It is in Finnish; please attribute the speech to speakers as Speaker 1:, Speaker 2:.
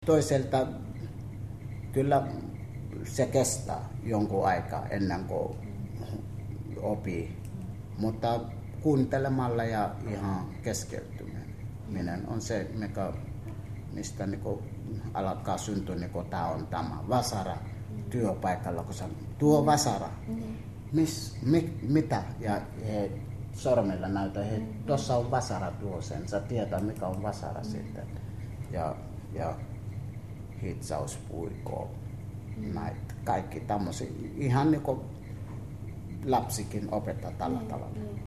Speaker 1: Toiselta kyllä se kestää jonkun aikaa ennen kuin opii, mutta kuuntelemalla ja ihan keskeytyminen on se, mistä alkaa syntyä, tämä on tämä vasara työpaikalla, kun sanoo, tuo vasara, mitä? Ja he sormella näyttää, tuossa on vasara tuosen, sä tietää mikä on vasara sitten. Ja hitsauspuikko, näitä kaikki tämmöisiä, ihan niin kuin lapsikin opettaa tällä tavalla.